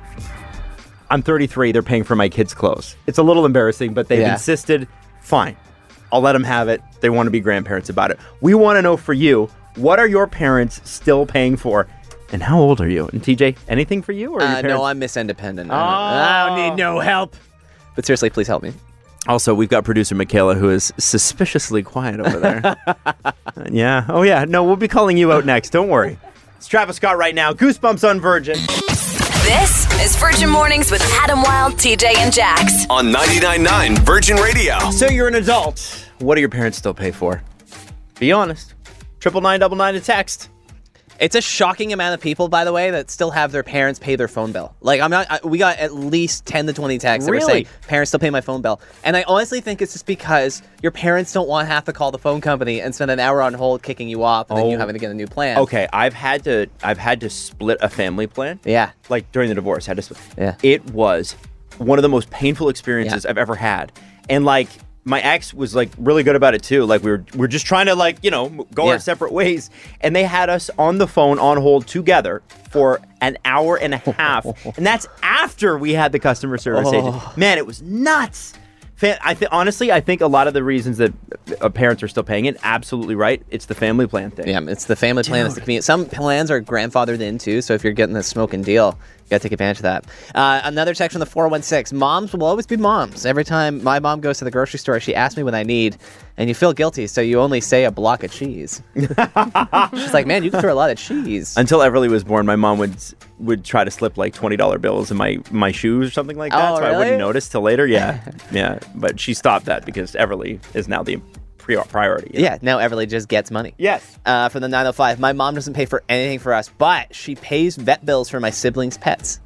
I'm thirty-three. They're paying for my kids' clothes. It's a little embarrassing, but they've Yeah. insisted. Fine, I'll let them have it. They want to be grandparents about it. We want to know for you, what are your parents still paying for, and how old are you? And T J, anything for you? Or your Uh, parents? no, I'm Miss Independent. I don't, I don't need no help. But seriously, please help me. Also, we've got producer Michaela, who is suspiciously quiet over there. Uh, yeah. Oh, yeah. No, we'll be calling you out next. Don't worry. It's Travis Scott right now. Goosebumps on Virgin. This is Virgin Mornings with Adam Wilde, T J, and Jax. On ninety-nine point nine Virgin Radio. So you're an adult. What do your parents still pay for? Be honest. Triple nine double nine to text. It's a shocking amount of people, by the way, that still have their parents pay their phone bill. Like, I'm not. I, we got at least ten to twenty texts that were Really? saying parents still pay my phone bill, and I honestly think it's just because your parents don't want to have to call the phone company and spend an hour on hold kicking you off, and then you Oh. having to get a new plan. Okay, I've had to I've had to split a family plan. Yeah. Like during the divorce, had to split. Yeah. It was one of the most painful experiences I've ever had. And like my ex was like really good about it too. Like we were we we're just trying to like, you know, go Yeah. our separate ways. And they had us on the phone on hold together for an hour and a half. And that's after we had the customer service Oh. agent. Man, it was nuts. Fa- I th- honestly, I think a lot of the reasons that uh, parents are still paying it, absolutely right. It's the family plan thing. Yeah, it's the family plan. It's the convenience. Some plans are grandfathered in too, so if you're getting a smoking deal, you gotta take advantage of that. Uh, another text from the four one six. Moms will always be moms. Every time my mom goes to the grocery store, she asks me what I need, and you feel guilty, so you only say a block of cheese. She's like, man, you can throw a lot of cheese. Until Everly was born, my mom would would try to slip like twenty dollar bills in my, my shoes or something like that, Oh, so I really? wouldn't notice till later. Yeah, yeah. But she stopped that because Everly is now the pre- priority. you know? Yeah, now Everly just gets money. Yes. Uh, from the nine oh five, my mom doesn't pay for anything for us, but she pays vet bills for my siblings' pets.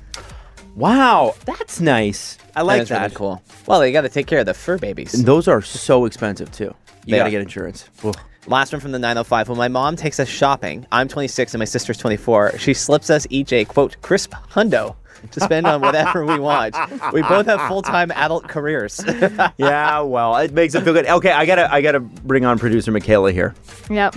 Wow, that's nice. I like That's that. really cool. Well, they got to take care of the fur babies. And those are so expensive too. You They got to are. get insurance. Ugh. Last one from the nine oh five. When my mom takes us shopping, I'm twenty-six and my sister's twenty-four. She slips us each a, quote, crisp hundo to spend on whatever we want. We both have full-time adult careers. Yeah, well, it makes it feel good. Okay, I gotta I gotta bring on producer Michaela here. Yep,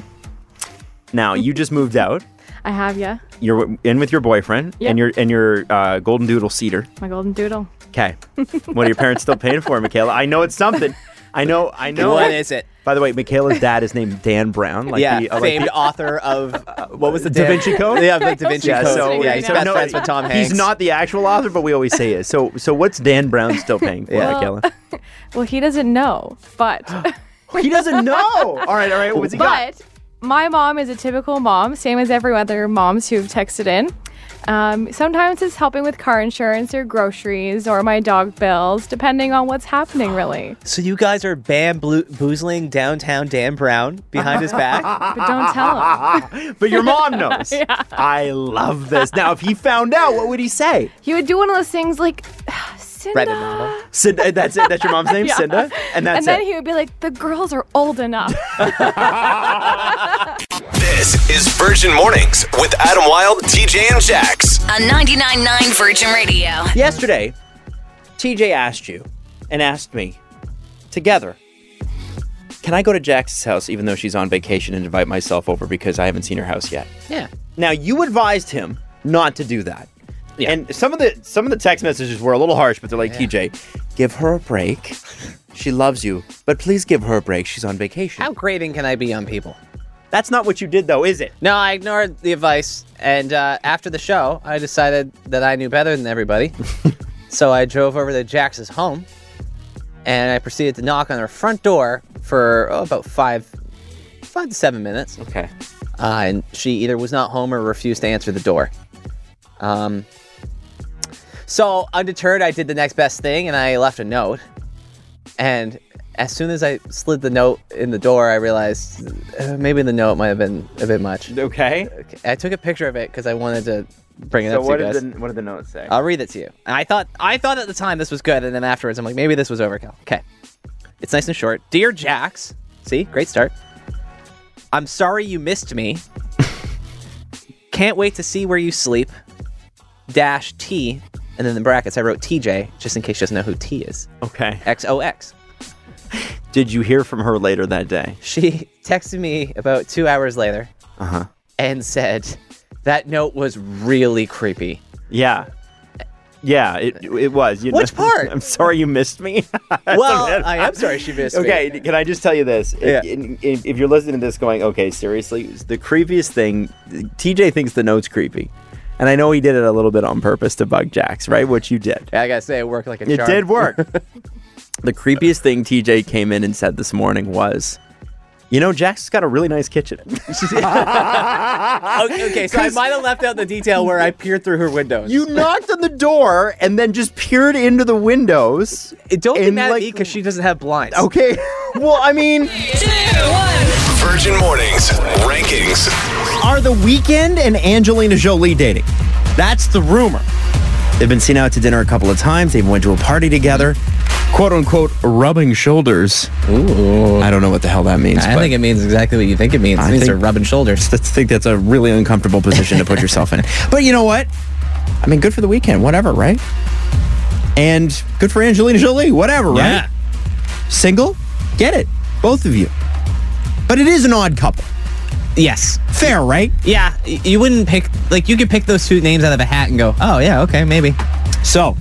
Now you just moved out. I have ya. You're in with your boyfriend Yep. and your and your uh, golden doodle cedar. My golden doodle. Okay. What are your parents still paying for, Michaela? I know it's something. I know. I know. What is it? By the way, Michaela's dad is named Dan Brown. Like yeah, the, uh, like famed the- author of, uh, what was the Da Dan- Vinci Code? Yeah, the Da Vinci Yeah, Code. so, yeah, he's so best no, friends with Tom Hanks. He's not the actual author, but we always say is. So, so what's Dan Brown still paying for, Yeah. Michaela? Well, he doesn't know, but He doesn't know. All right, all right. What's he got? but my mom is a typical mom, same as every other moms who've texted in. Um, sometimes it's helping with car insurance or groceries or my dog bills, depending on what's happening, really. So you guys are bamboozling downtown Dan Brown behind his back? But don't tell him. But your mom knows. I love this. Now, if he found out, what would he say? He would do one of those things like, Cinda. Read the novel. Cinda, that's it. That's your mom's name, Yeah. Cinda, and that's and then it. he would be like, the girls are old enough. This is Virgin Mornings with Adam Wilde, T J, and Jax. On ninety-nine point nine Virgin Radio. Yesterday, T J asked you and asked me together, can I go to Jax's house even though she's on vacation and invite myself over because I haven't seen her house yet? Yeah. Now, you advised him not to do that. Yeah. And some of the some of the text messages were a little harsh, but they're like, T J, give her a break. She loves you, but please give her a break. She's on vacation. How grating can I be on people? That's not what you did, though, is it? No, I ignored the advice, and uh, after the show, I decided that I knew better than everybody. So I drove over to Jax's home, and I proceeded to knock on her front door for oh, about five, five to seven minutes. Okay. Uh, and she either was not home or refused to answer the door. Um. So undeterred, I did the next best thing, and I left a note. And as soon as I slid the note in the door, I realized uh, maybe the note might have been a bit much. Okay. I took a picture of it because I wanted to bring it So up what to you did guys. the what did the note say? I'll read it to you. And I thought I thought at the time this was good, and then afterwards I'm like, maybe this was overkill. Okay. It's nice and short. Dear Jax, see, great start. I'm sorry you missed me. Can't wait to see where you sleep. Dash T, and then in brackets I wrote T J, just in case she doesn't know who T is. Okay. X O X. Did you hear from her later that day? She texted me about two hours later Uh-huh. and said that note was really creepy. Yeah. Yeah, it it was. You Which know, part? I'm sorry you missed me. Well, I am sorry she missed me. Okay, can I just tell you this? Yeah. If, if, if you're listening to this going, okay, seriously, the creepiest thing, T J thinks the note's creepy. And I know he did it a little bit on purpose to bug Jax, right? Which you did. Yeah, I gotta say, it worked like a It charm. did work. The creepiest thing T J came in and said this morning was, you know, Jax has got a really nice kitchen. okay, okay, so I might have left out the detail where I peered through her windows. You knocked on the door and then just peered into the windows. Don't be and, mad like, at me because she doesn't have blinds. Okay. Well, I mean, Virgin Mornings rankings. Are The Weeknd and Angelina Jolie dating? That's the rumor. They've been seen out to dinner a couple of times. They went to a party together. Quote unquote, rubbing shoulders. Ooh. I don't know what the hell that means. I but think it means exactly what you think it means. It I means think- they're rubbing shoulders. I think that's a really uncomfortable position to put yourself in. But you know what? I mean, good for The Weeknd, whatever, right? And good for Angelina Jolie, whatever, right? Yeah. Single? Get it. Both of you. But it is an odd couple. Yes. Fair, right? Yeah, y- you wouldn't pick, like, you could pick those two names out of a hat and go, oh, yeah, okay, maybe. So,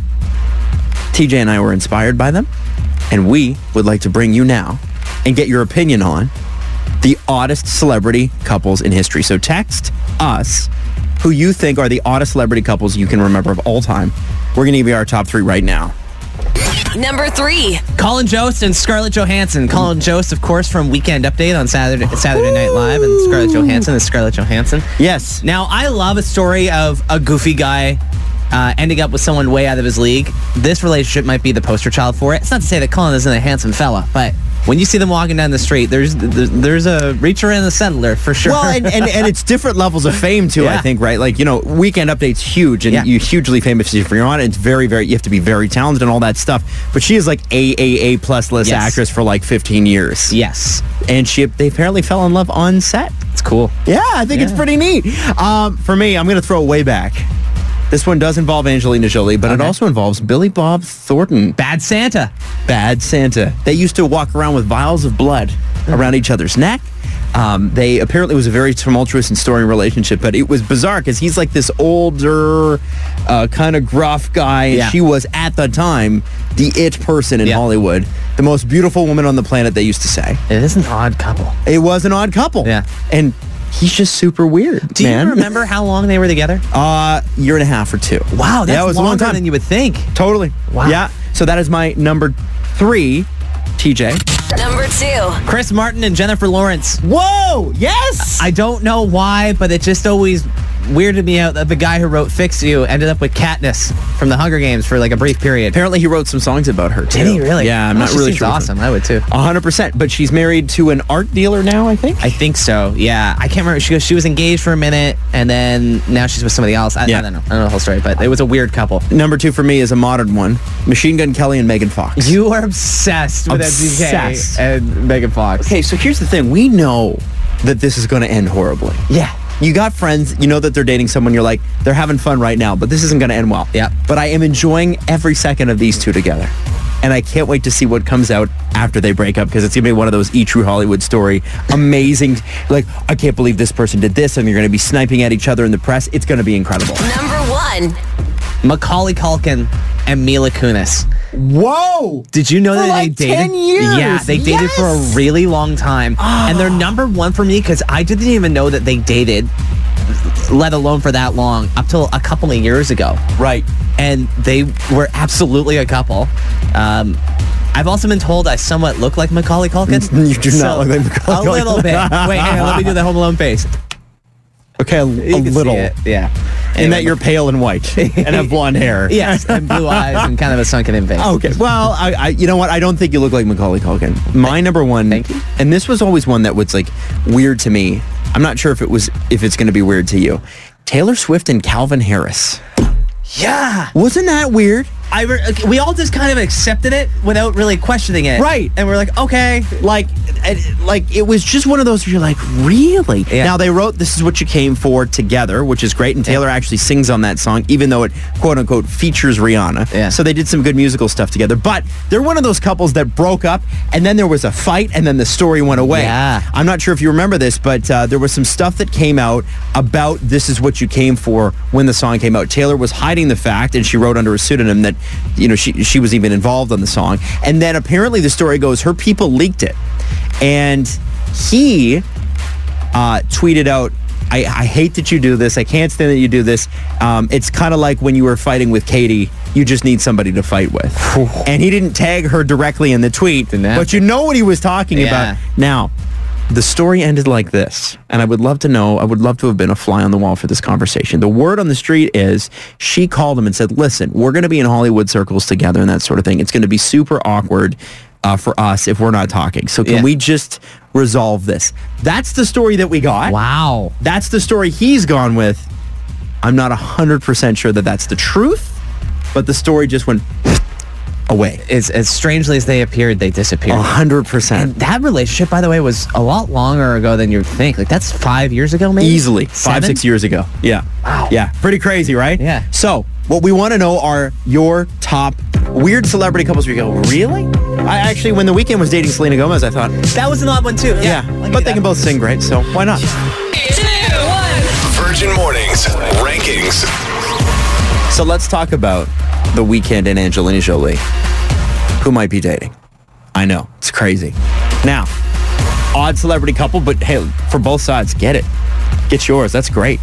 T J and I were inspired by them, and we would like to bring you now and get your opinion on the oddest celebrity couples in history. So text us who you think are the oddest celebrity couples you can remember of all time. We're going to give you our top three right now. Number three. Colin Jost and Scarlett Johansson. Colin Jost, of course, from Weekend Update on Saturday Saturday Night Live, and Scarlett Johansson is Scarlett Johansson. Yes. Now, I love a story of a goofy guy uh, ending up with someone way out of his league. This relationship might be the poster child for it. It's not to say that Colin isn't a handsome fella, but when you see them walking down the street, there's there's, there's a reacher and a settler for sure. Well, and, and, and it's different levels of fame, too, Yeah. I think, right? Like, you know, Weekend Update's huge, and Yeah. you're hugely famous if you're on it. It's very, very, you have to be very talented and all that stuff. But she is like a A A plus list Yes. actress for like fifteen years. Yes. And she they apparently fell in love on set. It's cool. Yeah, I think it's Yeah. pretty neat. Um, for me, I'm going to throw it way back. This one does involve Angelina Jolie, but it Okay. also involves Billy Bob Thornton. Bad Santa. Bad Santa. They used to walk around with vials of blood around each other's neck. Um, they apparently it was a very tumultuous and storied relationship, but it was bizarre because he's like this older, uh, kind of gruff guy, and Yeah. she was at the time the it person in Yeah. Hollywood, the most beautiful woman on the planet. They used to say It is an odd couple. it was an odd couple. Yeah. and he's just super weird. Do man. you remember how long they were together? Uh, year and a half or two. Wow, that's yeah, it was a long longer time. than you would think. Totally. Wow. Yeah. So that is my number three, T J. Number two. Chris Martin and Jennifer Lawrence. Whoa! Yes. I don't know why, but it just always weirded me out that the guy who wrote Fix You ended up with Katniss from the Hunger Games for like a brief period. Apparently, he wrote some songs about her too. Did he really? Yeah, I'm Oh, not she really seems sure. awesome. I would too. A hundred percent. But she's married to an art dealer now, I think. I think so. Yeah, I can't remember. She goes. She was engaged for a minute, and then now she's with somebody else. I, Yeah. I don't know. I don't know the whole story, but it was a weird couple. Number two for me is a modern one: Machine Gun Kelly and Megan Fox. You are obsessed with Obsessed. M G K and Megan Fox. Okay, so here's the thing: we know that this is going to end horribly. Yeah. You got friends, you know that they're dating someone, you're like, they're having fun right now, but this isn't going to end well. Yeah. But I am enjoying every second of these two together. And I can't wait to see what comes out after they break up, because it's going to be one of those E! True Hollywood story. Amazing. Like, I can't believe this person did this, and you're going to be sniping at each other in the press. It's going to be incredible. Number one. Macaulay Culkin and Mila Kunis. Whoa! Did you know For that like they dated? ten years. Yeah, they dated Yes. for a really long time, and they're number one for me because I didn't even know that they dated, let alone for that long, up till a couple of years ago. Right. And they were absolutely a couple. Um, I've also been told I somewhat look like Macaulay Culkin. You do not look like Macaulay A little Culkin. bit. Wait, hang on, let me do the Home Alone face. Okay, a, a You can see little. it, yeah. In Anyway. that you're pale and white and have blonde hair. Yes, and blue eyes and kind of a sunken in face. Okay. Well, I, I, you know what? I don't think you look like Macaulay Culkin. My number one. Thank you. And this was always one that was like weird to me. I'm not sure if it was if it's going to be weird to you. Taylor Swift and Calvin Harris. Yeah. Wasn't that weird? I re- okay, we all just kind of accepted it without really questioning it. Right. And we're like, okay. Like, and, like it was just one of those where you're like, really? Yeah. Now they wrote "This Is What You Came For" together, which is great, and Taylor actually sings on that song, even though it quote unquote features Rihanna. Yeah. So they did some good musical stuff together. But they're one of those couples that broke up, and then there was a fight, and then the story went away. Yeah. I'm not sure if you remember this, but uh, there was some stuff that came out about "This Is What You Came For" when the song came out. Taylor was hiding the fact, and she wrote under a pseudonym that, you know, she she was even involved on the song. And then apparently the story goes, her people leaked it. And he uh, tweeted out, I, I hate that you do this. I can't stand that you do this. Um, it's kind of like when you were fighting with Katie. You just need somebody to fight with. And he didn't tag her directly in the tweet, but you know what he was talking Yeah. about. Now, the story ended like this, and I would love to know, I would love to have been a fly on the wall for this conversation. The word on the street is she called him and said, listen, we're going to be in Hollywood circles together and that sort of thing. It's going to be super awkward uh, for us if we're not talking. So can Yeah. we just resolve this. That's the story that we got. Wow. That's the story he's gone with. I'm not one hundred percent sure that that's the truth, but the story just went away. As, as strangely as they appeared, they disappeared. one hundred percent. And that relationship, by the way, was a lot longer ago than you'd think. Like, that's five years ago, maybe? Easily. Seven? Five, six years ago. Yeah. Wow. Yeah. Pretty crazy, right? Yeah. So, what we want to know are your top weird celebrity couples where you go, really? I actually, when The Weeknd was dating Selena Gomez, I thought, That was an odd one, too. yeah, Yeah. but they can both sing great, so why not? Virgin Mornings rankings. So let's talk about The Weeknd and Angelina Jolie, who might be dating. I know, it's crazy. Now, odd celebrity couple, but hey, for both sides, get it. Get yours, that's great.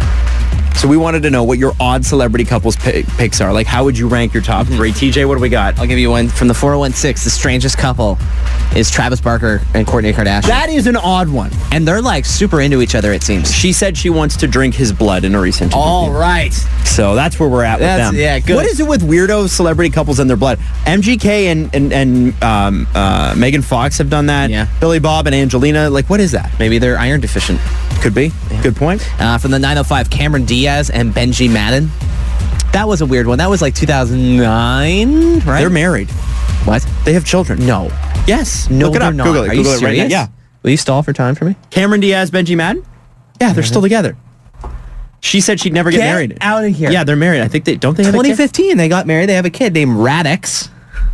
So we wanted to know what your odd celebrity couples pi- picks are. Like, how would you rank your top three? T J, what do we got? I'll give you one from the four oh one six. The strangest couple is Travis Barker and Kourtney Kardashian. That is an odd one. And they're like super into each other, it seems. She said she wants to drink his blood in a recent interview. All right. So that's where we're at That's- with them. yeah, good. What is it with weirdo celebrity couples and their blood? M G K and and, and um, uh, Megan Fox have done that. Yeah. Billy Bob and Angelina. Like, what is that? Maybe they're iron deficient. Could be. Good point. Uh, from the nine oh five, Cameron Diaz and Benji Madden. That was a weird one. That was like two thousand nine, right? They're married. What? They have children. No. Yes. No, Look it they're up. not. Google it. Are Google you it right now. serious? Yeah. Will you stall for time for me? Cameron Diaz, Benji Madden? Yeah, they're still together. She said she'd never get, Get married. out of here. Yeah, they're married. I think they don't they have a twenty kid? fifteen, they got married. They have a kid named Radix.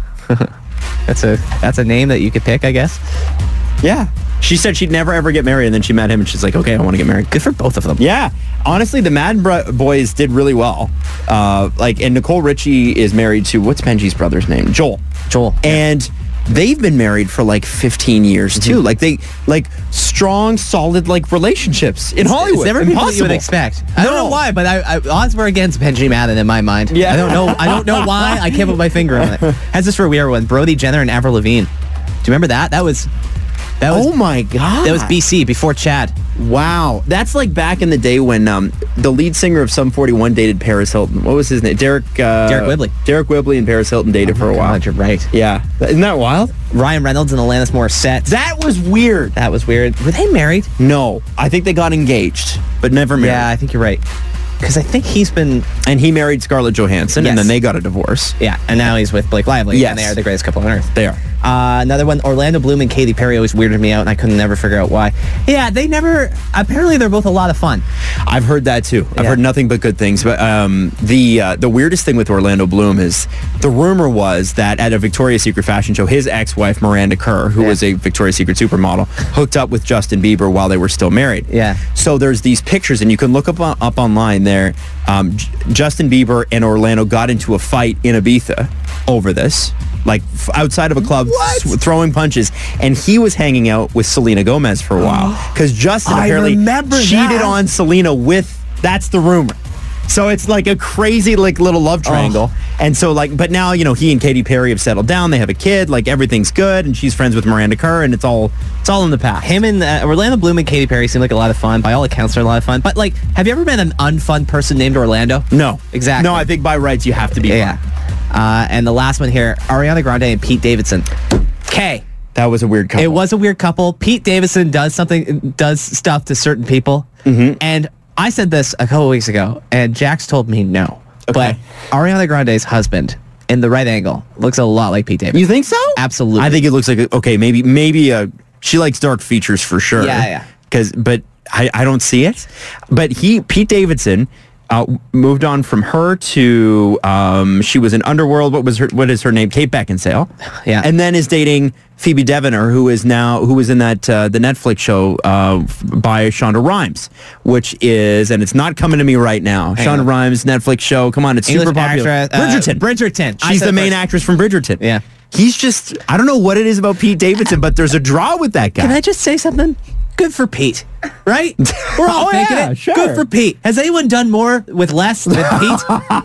that's a that's a name that you could pick, I guess. Yeah. She said she'd never ever get married, and then she met him, and she's like, okay, I want to get married. Good for both of them. Yeah. Honestly, the Madden bro- boys did really well. Uh, like, and Nicole Richie is married to, what's Benji's brother's name? Joel. Joel. And they've been married for like fifteen years too. Like they, like strong, solid, like relationships in Hollywood. It's never people that you Impossible. would expect. I don't No. know why, but I, I, odds were against Benji Madden in my mind. Yeah. I don't know. I don't know why. I can't put my finger on it. How's this for a weird one? Brody Jenner and Avril Lavigne. Do you remember that? That was. That was. Oh my God. That was B C before Chad. Wow. That's like back in the day when um, the lead singer of Sum forty-one dated Paris Hilton. What was his name? Derek uh, Derek Whibley. Derek Whibley and Paris Hilton dated Oh for a my while. God, you're right. Yeah. Isn't that wild? Ryan Reynolds and Alanis Morissette. That was weird. That was weird. Were they married? No. I think they got engaged, but never married. Yeah, I think you're right. Because I think he's been... And he married Scarlett Johansson, Yes. and then they got a divorce. Yeah, and now he's with Blake Lively. Yes. And they are the greatest couple on earth. They are. Uh, another one, Orlando Bloom and Katy Perry always weirded me out, and I couldn't never figure out why. Yeah, they never... Apparently, they're both a lot of fun. I've heard that too. I've Yeah. heard nothing but good things. But um, the uh, the weirdest thing with Orlando Bloom is the rumor was that at a Victoria's Secret fashion show, his ex-wife Miranda Kerr, who Yeah. was a Victoria's Secret supermodel, hooked up with Justin Bieber while they were still married. Yeah. So there's these pictures, and you can look up on, up online there. Um, J- Justin Bieber and Orlando got into a fight in Ibiza over this. Like f- outside of a club, s- throwing punches, and he was hanging out with Selena Gomez for a while because Justin I apparently remember cheated that. on Selena with. That's the rumor. So it's like a crazy like little love triangle. And so like, but now you know he and Katy Perry have settled down. They have a kid. Like everything's good, and she's friends with Miranda Kerr, and it's all it's all in the past. Him and uh, Orlando Bloom and Katy Perry seem like a lot of fun. By all accounts, they're a lot of fun. But like, have you ever met an unfun person named Orlando? No, Exactly. No, I think by rights you have to be. Yeah. fun. Uh, and the last one here, Ariana Grande and Pete Davidson. Okay. That was a weird couple. It was a weird couple. Pete Davidson does something, does stuff to certain people. Mm-hmm. And I said this a couple weeks ago, and Jax told me no. Okay. But Ariana Grande's husband, in the right angle, looks a lot like Pete Davidson. You think so? Absolutely. I think it looks like a, okay. Maybe maybe uh she likes dark features for sure. Yeah, yeah. Because but I, I don't see it. But he Pete Davidson uh, moved on from her to um she was in Underworld. What was her? What is her name? Kate Beckinsale. Yeah. And then is dating Phoebe Devener, who is now who was in that uh, the Netflix show uh, by Shonda Rhimes, which is and it's not coming to me right now. Hang Shonda on. Rhimes Netflix show. Come on, it's English super popular. actress, uh, Bridgerton. Bridgerton. I She's said the main first. actress from Bridgerton. Yeah. He's just, I don't know what it is about Pete Davidson, but there's a draw with that guy. Can I just say something? Good for Pete, right? We're all Oh, thinking yeah, it. sure. Good for Pete. Has anyone done more with less than Pete?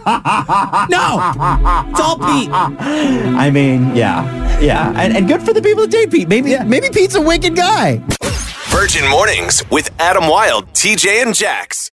No. It's all Pete. I mean, yeah, yeah. And, and good for the people that date Pete. Maybe, maybe Pete's a wicked guy. Virgin Mornings with Adam Wilde, T J and Jax.